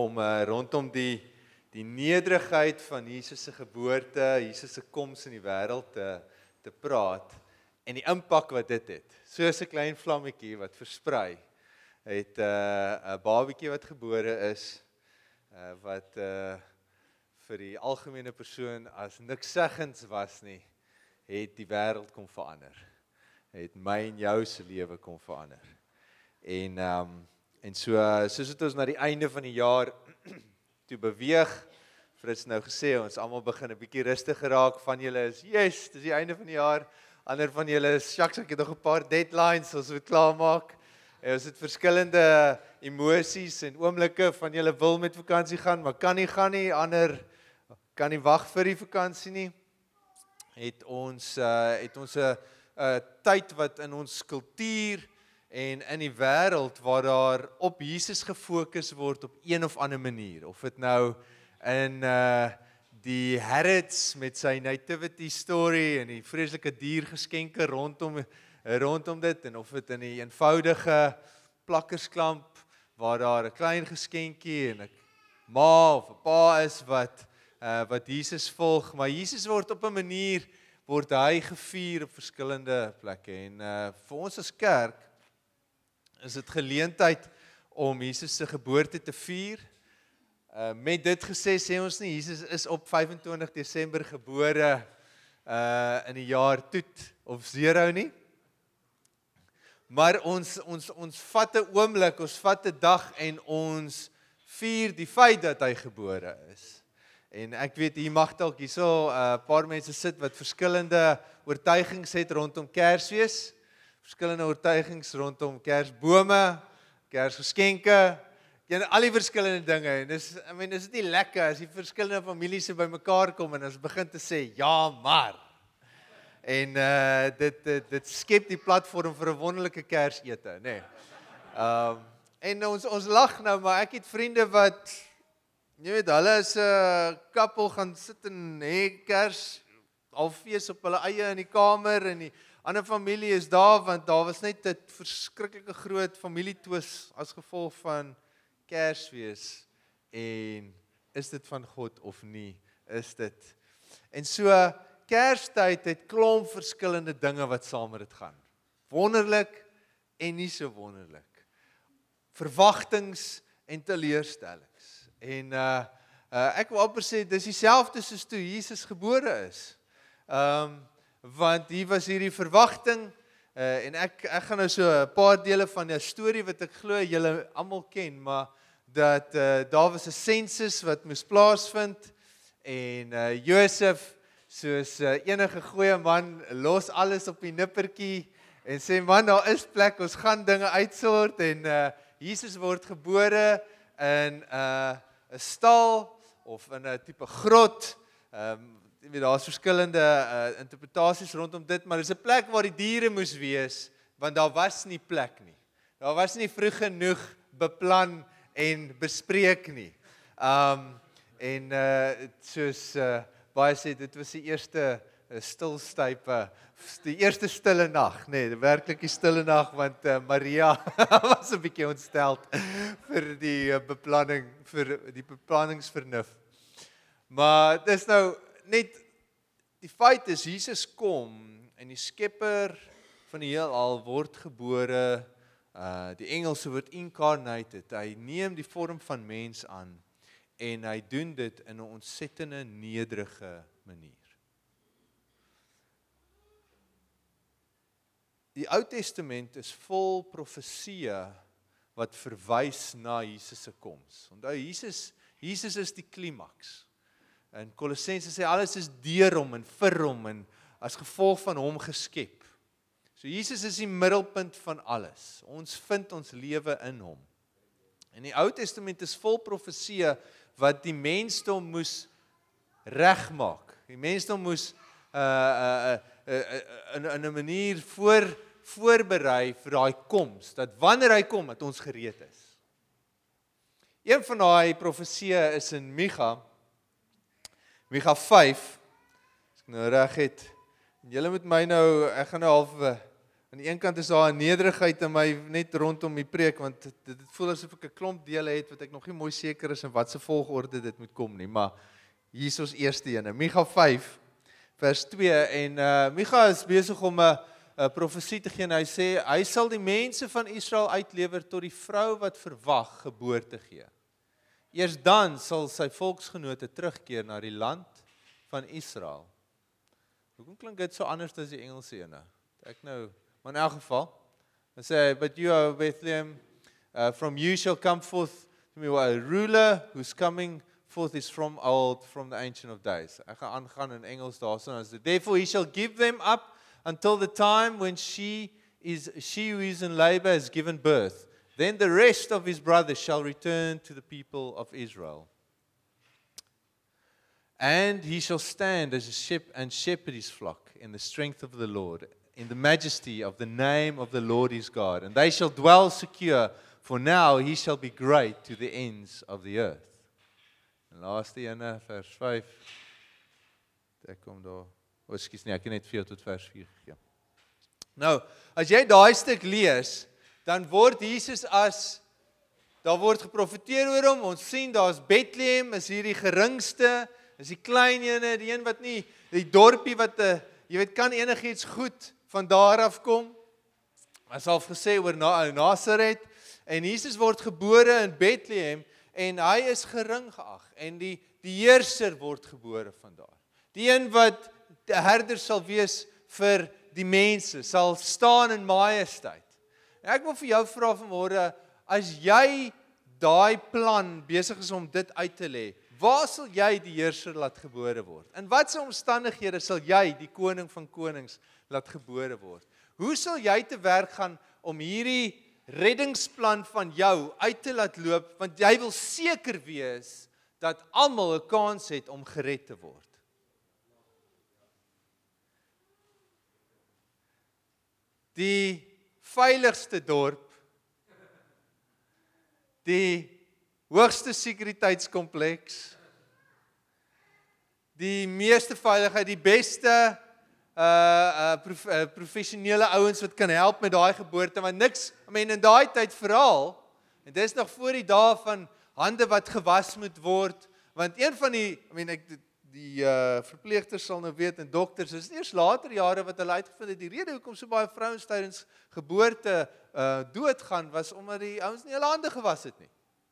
om rondom die nederigheid van Jesus se geboorte, Jesus se koms in die wêreld te praat en die impak wat dit het. Soos 'n klein vlammetjie wat versprei, het 'n babatjie wat gebore is, wat vir die algemene persoon as niks seggens was nie, het die wêreld kom verander. Het my en jou se lewe kom verander. En soos het ons na die einde van die jaar toe beweeg, Frits nou gesê, ons almal begin 'n bietjie rustiger raak, van julle is, yes, dis die einde van die jaar, ander van julle is, shucks, ek het nog 'n paar deadlines, ons moet klaarmaak, en ons het verskillende emosies en oomblikke, van julle wil met vakansie gaan, maar kan nie gaan nie, ander kan nie wag vir die vakansie nie, het ons 'n tyd wat in ons kultuur en in die wêreld waar daar op Jesus gefokus word op een of ander manier, of dit nou in die Harrods met sy nativity story en die vreeslike diergeskenke rondom dit, en of dit in die eenvoudige plakkersklamp waar daar 'n klein geskenkie en 'n ma of 'n pa is wat Jesus volg, maar Jesus word op 'n manier word hy gevier op verskillende plekke, en vir ons as kerk is dit geleentheid om Jesus se geboorte te vier. Met dit gesê, sê ons nie, Jesus is op 25 Desember gebore in die jaar toet of 0 nie. Maar ons vat 'n oomblik, ons vat 'n dag en ons vier die feit dat hy gebore is. En ek weet, hier mag dalk hierso 'n paar mense sit wat verskillende oortuigings het rondom Kersfees, verskillende oortuigings rondom Kersbome, Kersgeskenke, al die verskillende dinge. En is dit nie lekker as die verskillende families by mekaar kom en ons begin te sê, ja maar. En dit skep die platform vir 'n wonderlike Kersete, nê. En ons lag nou, maar ek het vriende wat, jy weet, hulle is 'n koppel gaan sit en hê Kers alfees op hulle eie in die kamer, en die ander familie is daar, want daar was net 'n verskriklike groot familietwis as gevolg van Kersfees, en is dit van God of nie, is dit? En so, Kerstyd het klomp verskillende dinge wat saam met dit gaan. Wonderlik en nie so wonderlik. Verwagtings en teleurstellings. En ek wil amper sê, dis dieselfde soos toe Jesus gebore is. Want hier was hierdie verwagting, en ek gaan nou so 'n paar dele van 'n storie wat ek glo julle almal ken, maar dat daar was 'n sensus wat moes plaasvind, en Josef, soos enige goeie man, los alles op die nippertjie, en sê, man, daar is plek, ons gaan dinge uitsort, en Jesus word gebore in 'n stal, of in 'n tipe grot, daar's verskillende interpretasies rondom dit, maar dis 'n plek waar die diere moes wees, want daar was nie plek nie. Daar was nie vroeg genoeg beplan en bespreek nie. Soos baie sê, dit was die eerste stilstype, die eerste stille nag, nee, werklik die stille nag, want Maria was 'n bietjie ontsteld vir die beplanning, vir die beplanningsvernuf. Maar dis nou net, die feit is, Jesus kom, en die skepper van die heelal word gebore, die Engelse woord incarnated, hy neem die vorm van mens aan, en hy doen dit in 'n ontsettende nederige manier. Die Ou Testament is vol profesieë wat verwys na Jesus se koms. Onthou, Jesus is die klimaks. En Kolossense sê, alles is deur hom en vir hom, en as gevolg van hom geskep. So Jesus is die middelpunt van alles. Ons vind ons lewe in hom. En die Ou Testament is vol profesieë wat die mensdom moes regmaak. Die mensdom moes in 'n manier voorberei vir daai koms, dat wanneer hy kom, dat ons gereed is. Een van daai profesieë is in Micha 5, as ek nou reg het, en julle moet my nou, ek gaan nou half aan die een kant is daar 'n nederigheid in my net rondom die preek, want dit voel asof ek 'n klomp dele het wat ek nog nie mooi seker is in watse volgorde dit moet kom nie, maar hier is ons eerste ene, Micha 5 vers 2 en Micha is besig om 'n profesie te gee en hy sê hy sal die mense van Israel uitlewer tot die vrou wat verwag geboorte gee. Eers dan sal sy volksgenote terugkeer na die land van Israel. Hoekom klink dit so anders as die Engelse ene? Maar in elk geval, hy sê, but you, O Bethlehem, from you shall come forth to me a ruler whose coming forth is from the ancient of days. Ek gaan aangaan in Engels daarso. Therefore he shall give them up until the time when she who is in labor has given birth. Then the rest of his brothers shall return to the people of Israel. And he shall stand as a shepherd his flock in the strength of the Lord, in the majesty of the name of the Lord his God. And they shall dwell secure, for now he shall be great to the ends of the earth. En laaste ene, vers 5. Ek kom daar. Ekskuus nie, ek het net 4 tot vers 4 gegee. Nou, as jy daai stuk lees, dan word Jesus daar word geprofeteer oor hom, ons sien daar's Bethlehem, is hier die geringste, is die klein ene, die een wat nie, die dorpie wat, jy weet, kan enigiets goed van daar af kom. As al gesê oor Nazareth, en Jesus word gebore in Bethlehem, en hy is gering geag, en die heerser word gebore van daar. Die een wat die herder sal wees vir die mense, sal staan in majesteit. En ek wil vir jou vra vanmôre, as jy daai plan besig is om dit uit te lê, waar sal jy die heerser laat gebore word? In watse omstandighede sal jy die koning van konings laat gebore word? Hoe sal jy te werk gaan om hierdie reddingsplan van jou uit te laat loop, want jy wil seker wees dat almal 'n kans het om gered te word? Die veiligste dorp, die hoogste sekuriteitskompleks, die meeste veiligheid, die beste professionele ouens wat kan help met daai geboorte, want niks, in daai tyd veral, en dis nog voor die dae van hande wat gewas moet word, want een van die verpleegsters sal nou weet, en dokters, is eers later jare wat hulle uitgevind het, die rede hoekom so baie vrouens tydens geboorte doodgaan, was omdat die ouens nie hulle hande gewas het nie.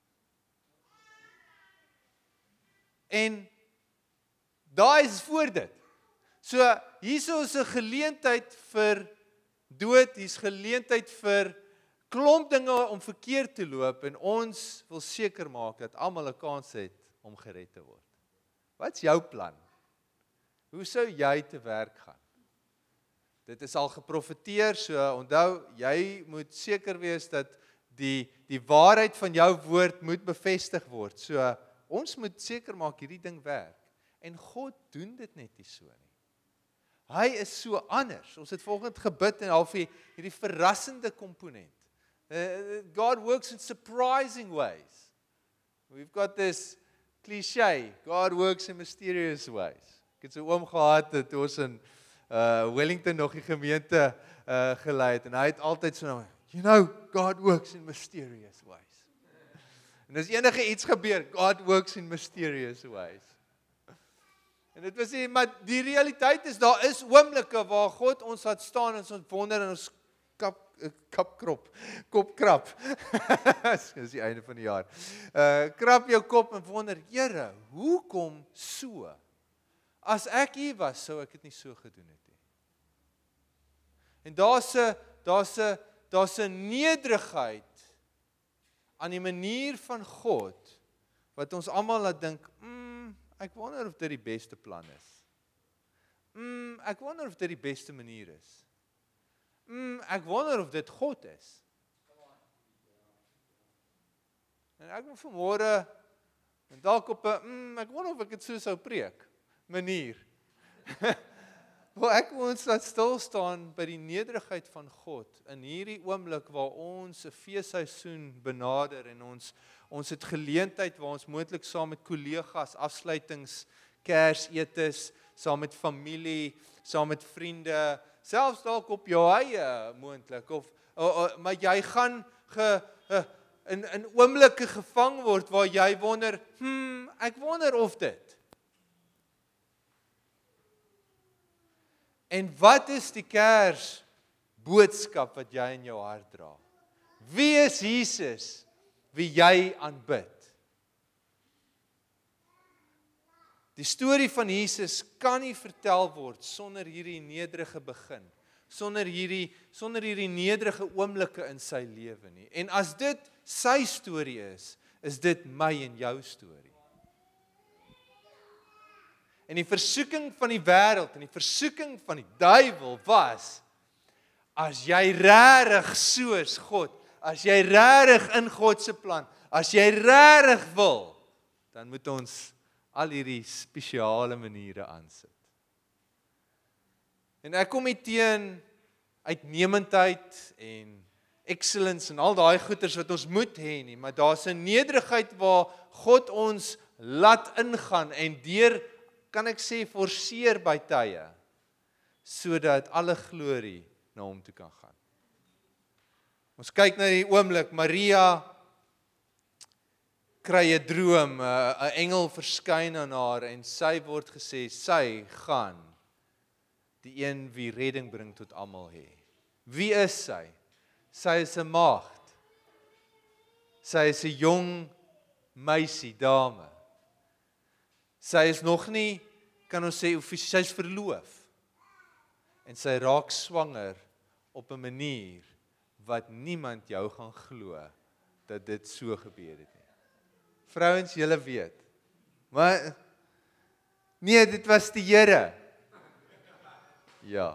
En daai is voor dit. So, hierso is 'n geleentheid vir dood, hier's geleentheid vir klomp dinge om verkeerd te loop, en ons wil seker maak dat almal 'n kans het om gered te word. Wat is jou plan? Hoe sou jy te werk gaan? Dit is al geprofeteer, so onthou, jy moet seker wees dat die waarheid van jou woord moet bevestig word. So, ons moet seker maak hierdie ding werk. En God doen dit net nie so nie. Hy is so anders. Ons het vanoggend gebid en half hierdie verrassende komponent. God works in surprising ways. We've got this cliché, God works in mysterious ways. Ek het so oom gehad, het ons in Wellington nog die gemeente gelei het, en hy het altyd so, you know, God works in mysterious ways. En as enige iets gebeur, God works in mysterious ways. En dit was maar die realiteit is, daar is oomblikke waar God ons laat staan en ons wonder en ons kop krap. Dis die einde van die jaar. Krap jou kop en wonder, Here, hoekom so? As ek hier was, sou ek dit nie so gedoen het nie. En daar's 'n nederigheid aan die manier van God, wat ons almal laat dink, ek wonder of dit die beste plan is. Ek wonder of dit die beste manier is. Ek wonder of dit God is. En ek wil vanmôre, en dalk op 'n, ek wonder of ek dit so sou preek, manier. Waar ek ons laat stil staan by die nederigheid van God, in hierdie oomblik waar ons 'n feesseisoen benader, en ons het geleentheid waar ons moontlik saam met kollegas, afsluitings, Kersetes, saam met familie, saam met vriende, selfs dalk op jou eie moontlik maar jy gaan in oomblikke gevang word waar jy wonder, ek wonder of dit. En wat is die Kersboodskap wat jy in jou hart dra? Wie is Jesus wie jy aanbid? Die storie van Jesus kan nie vertel word sonder hierdie nederige begin, sonder hierdie nederige oomblikke in sy lewe nie. En as dit sy storie is dit my en jou storie. En die versoeking van die wêreld en die versoeking van die duiwel was, as jy regtig soos God, as jy regtig in God se plan, as jy regtig wil, dan moet ons al hierdie spesiale maniere aansit. En ek kom nie teen uitnemendheid en excellence en al daai goeders wat ons moet hê nie, maar daar's 'n nederigheid waar God ons laat ingaan en deur, kan ek sê, forceer by tye, sodat alle glorie na hom toe kan gaan. Ons kyk na die oomblik, Maria kry 'n droom, 'n engel verskyn aan haar en sy word gesê, sy gaan die een wie redding bring tot almal hê. Wie is sy? Sy is 'n maagd. Sy is 'n jong meisie, dame. Sy is nog nie, kan ons sê, sy is verloof. En sy raak swanger op 'n manier wat niemand jou gaan glo dat dit so gebeur het nie. Vrouens, julle weet. Maar nee, dit was die Here. Ja.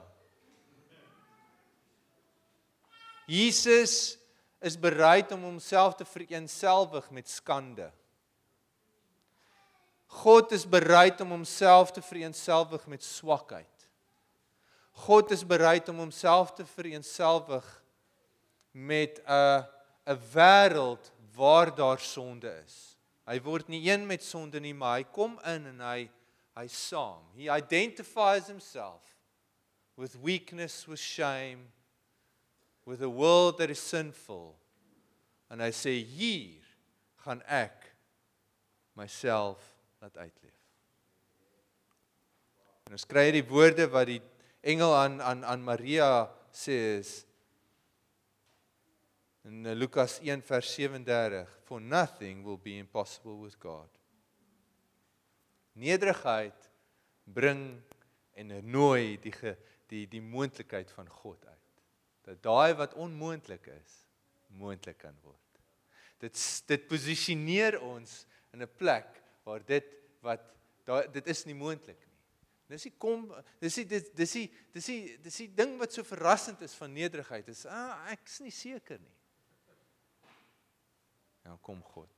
Jesus is bereid om homself te vereenselwig met skande. God is bereid om homself te vereenselwig met swakheid. God is bereid om homself te vereenselwig met 'n wêreld waar daar sonde is. Hy word nie een met sonde nie, maar hy kom in en hy saam. He identifies himself with weakness, with shame, with a world that is sinful. En hy sê, hier gaan ek myself laat uitleef. En ons kry die woorde wat die engel aan Maria sê is, in Lukas 1 vers 37, for nothing will be impossible with God. Nederigheid bring en nooi die moontlikheid van God uit. Dat daai wat onmoontlik is, moontlik kan word. Dit posisioneer ons in 'n plek waar dit is nie moontlik nie. Dis die ding wat so verrassend is van nederigheid, is ek is nie seker nie. Nou kom God.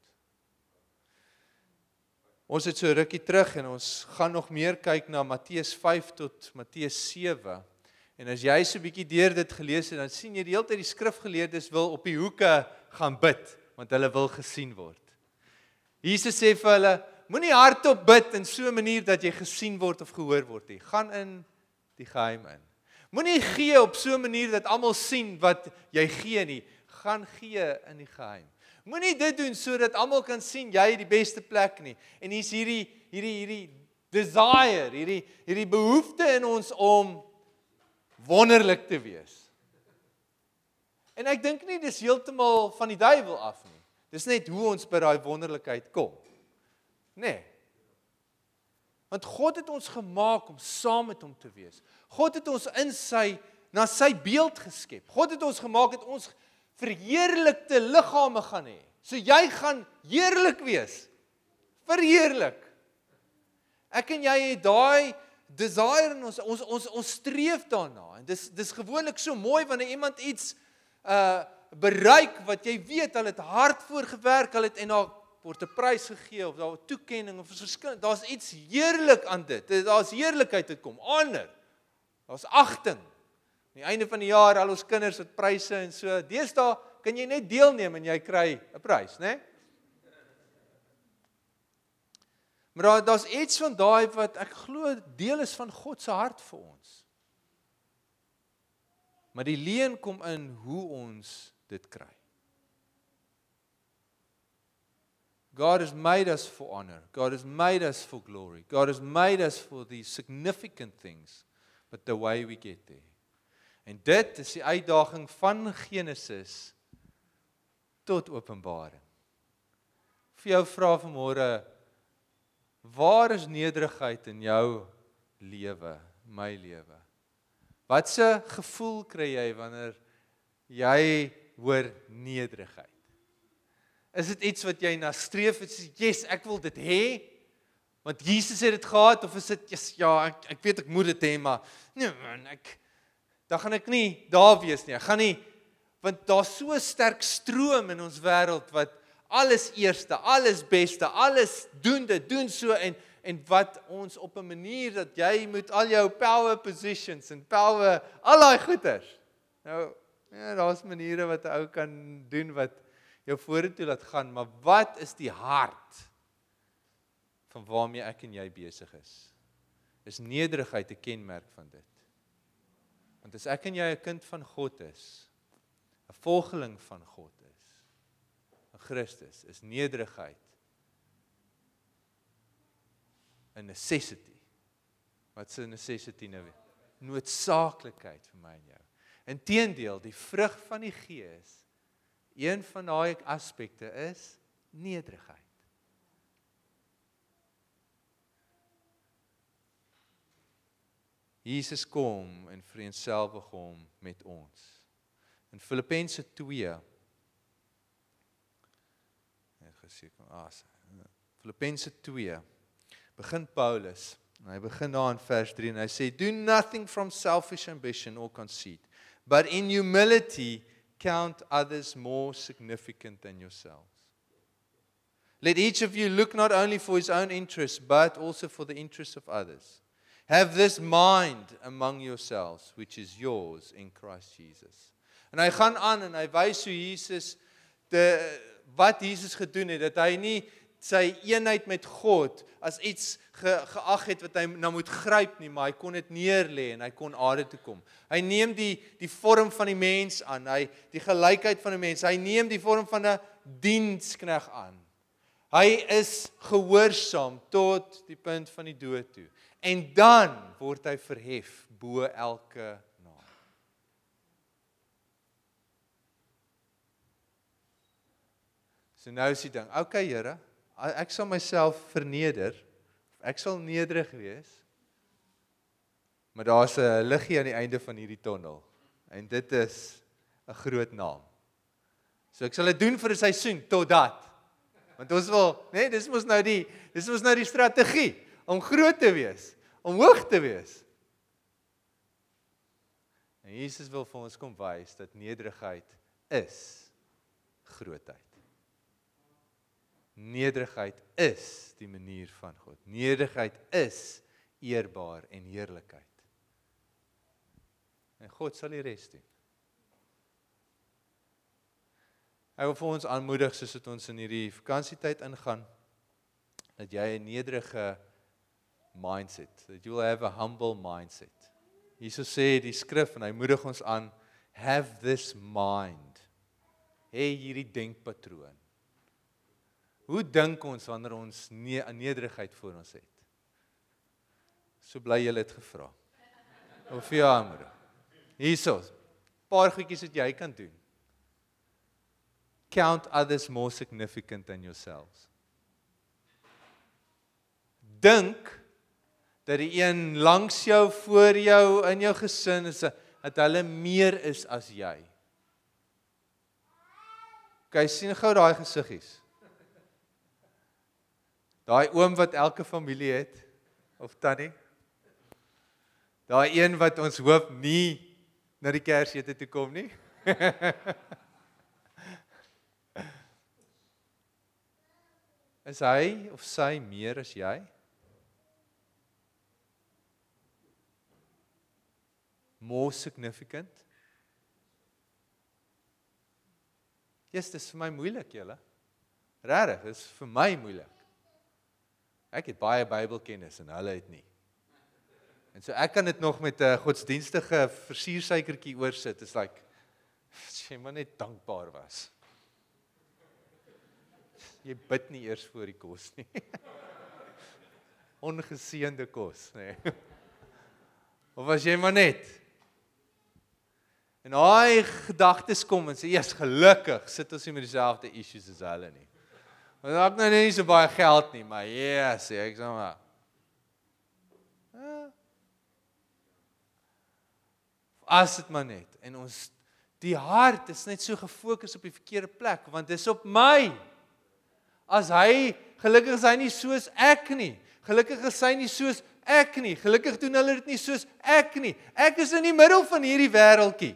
Ons het so rukkie terug en ons gaan nog meer kyk na Matteus 5 tot Matteus 7. En as jy so 'n bietjie deur dit gelees het, dan sien jy die hele tyd die skrifgeleerdes wil op die hoeke gaan bid, want hulle wil gesien word. Jesus sê vir hulle, moenie hardop bid in so 'n manier dat jy gesien word of gehoor word nie. Gaan in die geheim in. Moenie gee op so 'n manier dat almal sien wat jy gee nie. Gaan gee in die geheim. Moenie dit doen sodat almal kan sien jy het die beste plek nie. En hier's hierdie desire, hierdie behoefte in ons om wonderlik te wees. En ek dink nie dis heeltemal van die duiwel af nie. Dis net hoe ons by daai wonderlikheid kom. Nee. Want God het ons gemaak om saam met hom te wees. God het ons na sy beeld geskep. God het ons gemaak dat ons verheerlikte liggame gaan hê. So jy gaan heerlik wees. Verheerlik. Ek en jy het daai desire in ons streef daarna. En dis gewoonlik so mooi wanneer iemand iets bereik wat jy weet, hulle het hard voor gewerk, hulle het en daar word 'n prys gegee of daar 'n toekenning of verskillend. Daar's iets heerlik aan dit. Daar's heerlikheid wat kom. Honor. Daar's agting. Aan die einde van die jaar al ons kinders het pryse en so. Deesdae kan jy net deelneem en jy kry 'n prys, né? Maar daar's iets van daai wat ek glo deel is van God se hart vir ons. Maar die leen kom in hoe ons dit kry. God has made us for honor. God has made us for glory. God has made us for these significant things. But the way we get there. En dit is die uitdaging van Genesis tot Openbaring. Vir jou vra vanmôre, waar is nederigheid in jou lewe, my lewe? Watse gevoel kry jy wanneer jy hoor nederigheid? Is dit iets wat jy na streef, yes, ek wil dit hê, want Jesus het dit gehad, of is dit, yes, ja, ek weet ek moet dit hê, maar, nee man, dan gaan ek nie daar wees nie, ek gaan nie, want daar's so 'n sterk stroom in ons wêreld, wat alles eerste, alles beste, alles doen dit, doen so, en wat ons op 'n manier, dat jy moet al jou power positions, en power, al daai goeders, nou, ja, daar's maniere wat 'n ou kan doen, wat jou vorentoe laat gaan, maar wat is die hart van waarmee ek en jy besig is? Is nederigheid 'n kenmerk van dit? Want as ek en jy 'n kind van God is, 'n volgeling van God is, 'n Christus, is nederigheid 'n necessity. Wat is 'n necessity nou weer? Noodsaaklikheid vir my en jou. Inteendeel, die vrug van die Gees, een van daai aspekte is nederigheid. Jesus kom en vereenselwig hom met ons. In Filippense 2, Filippense 2, begin Paulus, en hy begin daar in vers 3, en hy sê, do nothing from selfish ambition or conceit, but in humility count others more significant than yourselves. Let each of you look not only for his own interests, but also for the interests of others. Have this mind among yourselves, which is yours in Christ Jesus. En hy gaan aan en hy wys hoe Jesus, wat Jesus gedoen het, dat hy nie sy eenheid met God as iets geag het wat hy nou moet gryp nie, maar hy kon dit neerlê en hy kon aarde toe kom. Hy neem die vorm van die mens aan, die gelykheid van die mens, hy neem die vorm van 'n diensknegt aan. Hy is gehoorsaam tot die punt van die dood toe. En dan word hy verhef bo elke naam. So nou is die ding, okay Here, ek sal myself verneder, ek sal nederig wees, maar daar's 'n liggie aan die einde van hierdie tonnel, en dit is 'n groot naam. So ek sal dit doen vir 'n seisoen, totdat, want ons wil, nee, dis mos nou die strategie, om groot te wees, om hoog te wees. En Jesus wil vir ons kom wys, dat nederigheid is grootheid. Nederigheid is die manier van God. Nederigheid is eerbaar en heerlikheid. En God sal die res doen. Hy wil vir ons aanmoedig, soos dit ons in hierdie vakansietyd ingaan, dat jy 'n nederige mindset, that you will have a humble mindset. Jesus sê die skrif, en hy moedig ons aan, have this mind. Hê hierdie denkpatroon. Hoe dink ons wanneer ons 'n nederigheid voor ons het? So bly jy het gevra. Of vir jou aanmoedig. Hierso, paar goedjies wat jy kan doen. Count others more significant than yourselves. Dink dat die een langs jou, voor jou, in jou gesin is, dat hulle meer is as jy. Okay, sien gou daai gesiggies. Daai oom wat elke familie het, of tannie. Daai een wat ons hoop nie na die Kersete toe kom nie. Is hy of sy meer as jy? More significant? Yes, dis vir my moeilik, julle. Regtig, dis vir my moeilik. Ek het baie Bybelkennis en hulle het nie. En so ek kan dit nog met 'n godsdienstige versiersuikertjie oorsit. It's like, as jy maar net dankbaar was. Jy bid nie eers voor die kos nie. Ongeseënde kos, nee. Of as jy maar net. En daai gedagtes kom en sê, "Jesus, gelukkig sit ons nie met dieselfde issues as hulle nie." Want ek nou nie so baie geld nie, maar yes, ek sê maar. As dit maar net. En ons, die hart is net so gefokus op die verkeerde plek, want dis op my. As hy, gelukkig is hy nie soos ek nie. Gelukkig is hy nie soos ek nie. Gelukkig doen hulle dit nie soos ek nie. Ek is in die middel van hierdie wêreldjie.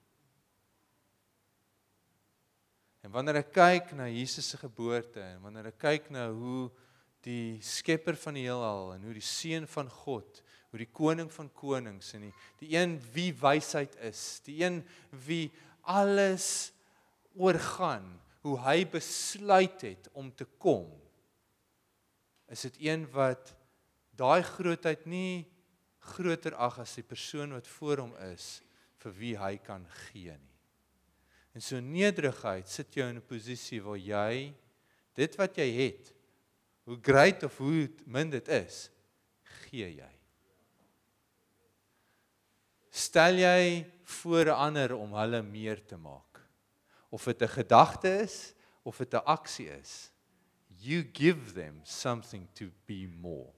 En wanneer ek kyk na Jesus se geboorte, en wanneer ek kyk na hoe die skepper van die heelal, en hoe die seun van God, hoe die koning van konings, en die een wie wysheid is, die een wie alles oorgaan, hoe hy besluit het om te kom, is dit een wat daai grootheid nie groter ag as die persoon wat voor hom is, vir wie hy kan gee nie. En so nederigheid sit jou in 'n posisie waar jy, dit wat jy het, hoe great of hoe min dit is, gee jy. Stel jy voor 'n ander om hulle meer te maak. Of dit 'n gedagte is, of dit 'n aksie is. You give them something to be more.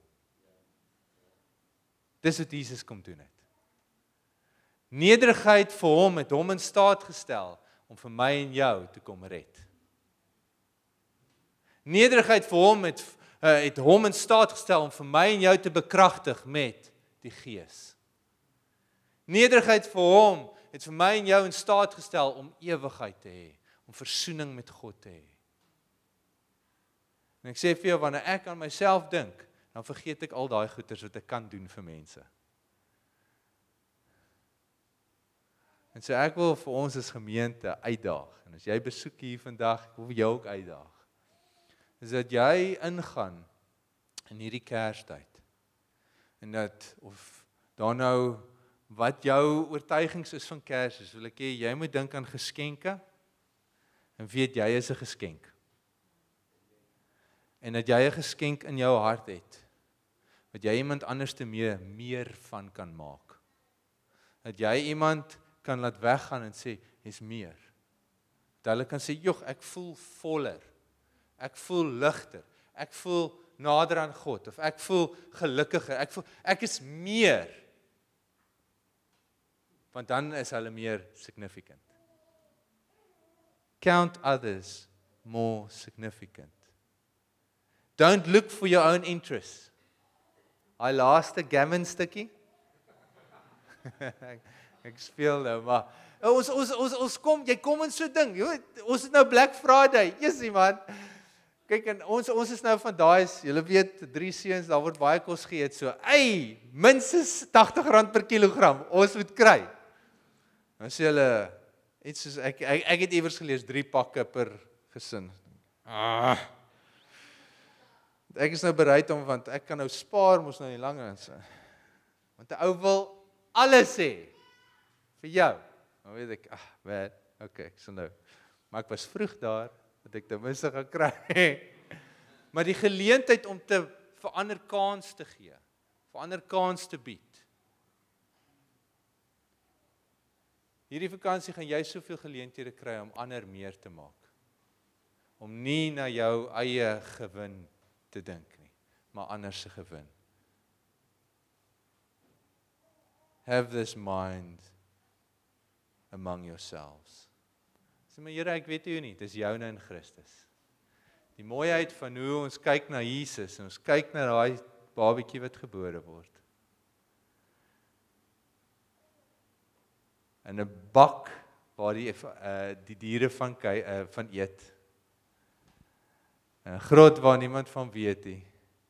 Dis wat Jesus kom doen het. Nederigheid vir hom het hom in staat gestel om vir my en jou te kom red. Nederigheid vir hom het hom in staat gestel om vir my en jou te bekragtig met die Gees. Nederigheid vir hom het vir my en jou in staat gestel om ewigheid te hê, om versoening met God te hê. En ek sê vir jou, wanneer ek aan myself dink, dan vergeet ek al daai goeders wat ek kan doen vir mense. En so ek wil vir ons as gemeente uitdaag, en as jy besoek hier vandag, ek wil jou ook uitdaag, is dat jy ingaan in hierdie Kerstyd, en dat, of daar nou, wat jou oortuigings is van Kers, wil ek hê, jy moet dink aan geskenke, en weet jy is 'n geskenk. En dat jy 'n geskenk in jou hart het, wat jy iemand anders te meer van kan maak. Dat jy iemand kan laat weggaan en sê, is meer. Dat hulle kan sê, joh, ek voel voller, ek voel ligter, ek voel nader aan God, of ek voel gelukkiger, ek is meer. Want dan is hulle meer significant. Count others more significant. Don't look for your own interests. Hy laaste gammon stukkie. Ek speel nou, maar ons kom, jy kom in so ding. Ons het nou Black Friday. Jessie man. Kyk, en ons is nou van daai, julle weet, 3 seuns, daar word baie kos geëet, so, minstens R80 per kilogram, ons moet kry. Dan sê hulle, iets soos, ek het iewers gelees, 3 pakke per gesin. Ek is nou bereid om, want ek kan nou spaar, moes nou nie langer, want die ou wil alles hê, vir jou. Dan weet ek, man, okay, so nou, maar ek was vroeg daar, dat ek ten minste gaan kry. Maar die geleentheid om vir ander kans te gee, vir ander kans te bied. Hierdie vakansie gaan jy soveel geleenthede kry om ander meer te maak. Om nie na jou eie gewin te dink nie, maar ander se gewin. Have this mind among yourselves. Sê maar Here, ek weet hoe nie, dis joune in Christus. Die mooiheid van hoe ons kyk na Jesus, en ons kyk na daai babatjie wat gebore word. In 'n bak waar die diere van eet. 'n grot waar niemand van weet nie.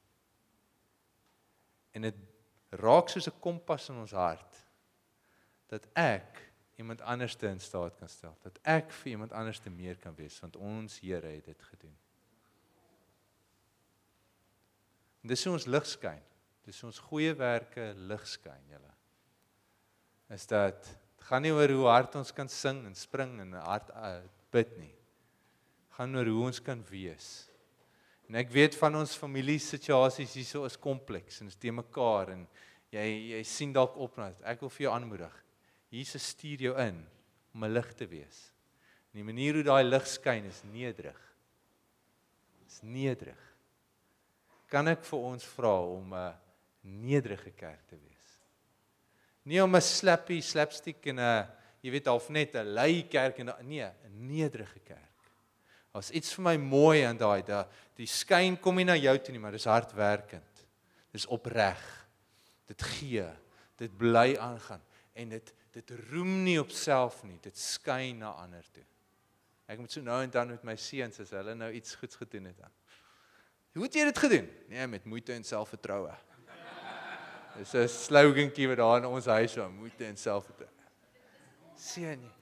En dit raak soos 'n kompas in ons hart, dat ek iemand anders te in staat kan stel, dat ek vir iemand anders te meer kan wees, want ons Here het dit gedoen. En dis hoe ons lig skyn. dis ons goeie werke lig skyn, julle. Is dat, het gaan nie oor hoe hard ons kan sing en spring en hard bid nie. Het gaan oor hoe ons kan wees. En ek weet van ons familiesituasies hierso is kompleks en is te mekaar en jy sien dalk op na dit. Ek wil vir jou aanmoedig. Jesus stuur jou in om 'n lig te wees. En die manier hoe daai lig skyn is nederig. Is nederig. Kan ek vir ons vra om 'n nederige kerk te wees? Nie om 'n slapstick en 'n, jy weet, half net 'n lui kerk en nee, 'n nederige kerk. As iets vir my mooi aan daai, die skyn kom nie na jou toe nie, maar dis hardwerkend. Dis opreg. Dit gee, dit bly aangaan en dit roem nie op self nie, dit skyn na ander toe. Ek moet so nou en dan met my seuns as hulle nou iets goeds gedoen het dan. Hoe het jy dit gedoen? Nee, met moeite en selfvertroue. Dis 'n slogankie wat daar in ons huis is, moeite en selfvertroue. Seun nie.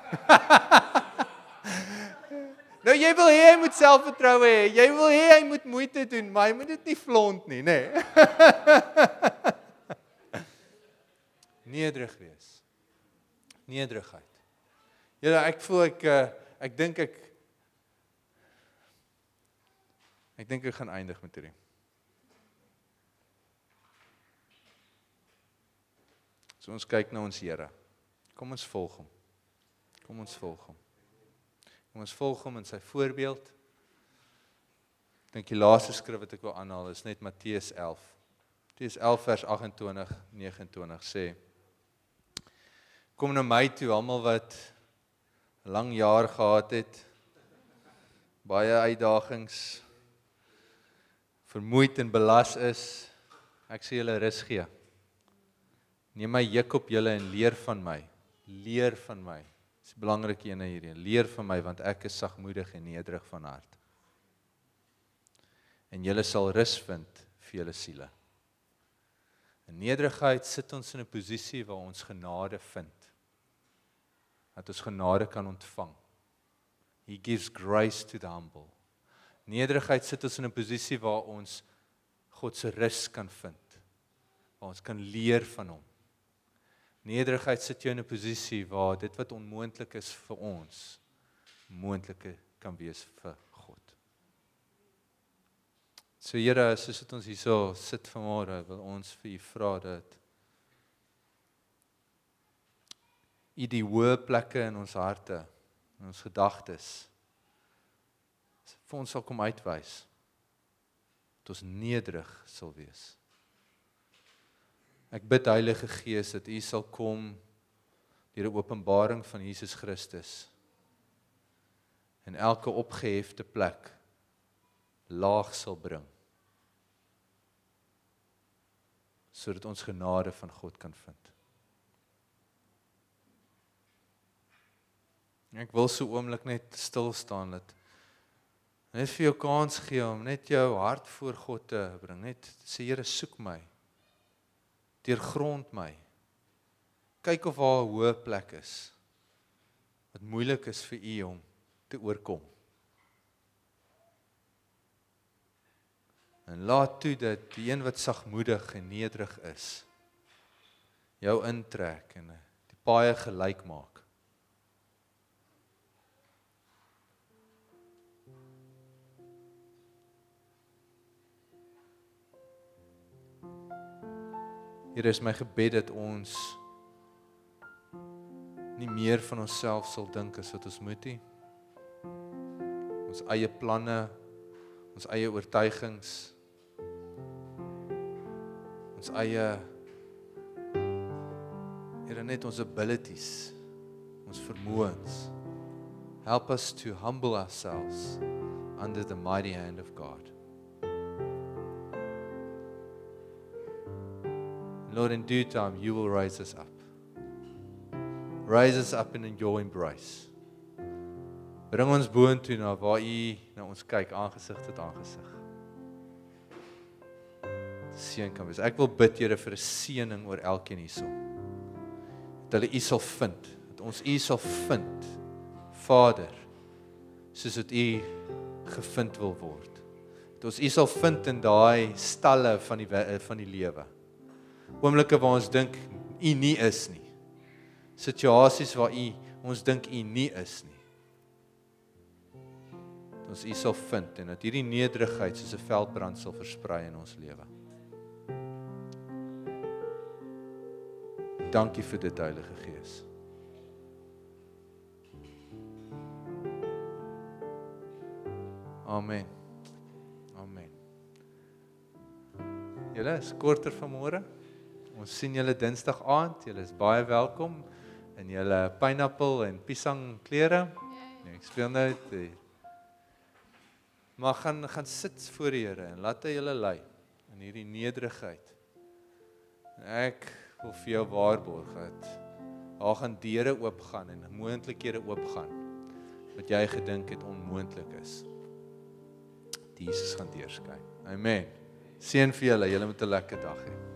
Nou jy wil hê hy moet selfvertroue hê, jy wil hê hy moet moeite doen, maar hy moet dit nie flaunt nie, nê? Nederig wees. Nederigheid. Ja, ek voel ek dink ek gaan eindig met hierdie. So ons kyk na ons Here. Kom ons volg hom. Kom ons volg hom. Kom ons volg hom in sy voorbeeld. Ek dink die laaste skrif wat ek wil aanhaal is net Matteus 11. Matteus 11 vers 28, 29 sê: Kom na my toe, almal wat 'n lang jaar gehad het, baie uitdagings, vermoeid en belas is, ek sê julle rus gee. Neem my juk op julle en leer van my. Leer van my. Dis 'n belangrike een hierdie. Leer van my want ek is sagmoedig en nederig van hart. En julle sal rus vind vir julle siele. In nederigheid sit ons in 'n posisie waar ons genade vind. Dat ons genade kan ontvang. He gives grace to the humble. Nederigheid sit ons in 'n posisie waar ons God se rus kan vind. Waar ons kan leer van hom. Nederigheid sit jou in 'n posisie waar dit wat onmoontlik is vir ons, moontlike kan wees vir God. So Here, soos dit ons hierso sit vanmôre, wil ons vir U vra dat U die hoë plekke in ons harte, in ons gedagtes, vir ons sal kom uitwys, dat ons nederig sal wees. Ek bid Heilige Gees dat U sal kom deur 'n openbaring van Jesus Christus en elke opgehefte plek laag sal bring, sodat ons genade van God kan vind. Ek wil so oomblik net stil staan, dat net vir jou kans gee om net jou hart voor God te bring, net sê Here, soek my, deurgrond my, kyk of daar 'n hoë plek is, wat moeilik is vir U om te oorkom. En laat toe dat die een wat sagmoedig en nederig is, jou intrek en die paaie gelyk maak. Hier is my gebed dat ons nie meer van onsself sal dink as wat ons moet nie. Ons eie planne, ons eie oortuigings, ons eie, Here, net ons abilities, ons vermoëns. Help us to humble ourselves under the mighty hand of God. Lord, in due time, you will raise us up. Raise us up in your embrace. Bring ons boontoe na waar U na ons kyk, aangesig tot aangesig. Seën kan wees. Ek wil bid, Here, vir 'n seëning oor elkeen hierso. Dat hulle U sal vind, dat ons U sal vind, Vader, soos wat U gevind wil word. Dat ons U sal vind in daai stalle van die lewe. Oomblikke waar ons dink U nie is nie. Situasies waar ons dink U nie is nie. Dat ons U sal vind en dat hierdie nederigheid soos 'n veldbrand sal versprei in ons lewe. Dankie vir dit, Heilige Gees. Amen. Amen. Julle is korter vanmôre. Ons sien julle Dinsdag aand. Julle is baie welkom in julle pineappel en piesang klere. Nee, ek speel nou uit. Maar gaan sit voor die Here en laat hy julle lei in hierdie nederigheid. En ek wil vir jou waarborg dat daar gaan deure oopgaan en moontlikhede oopgaan wat jy gedink het onmoontlik is. Die Jesus gaan deurskyn. Amen. Seën vir julle. Julle moet 'n lekker dag hê.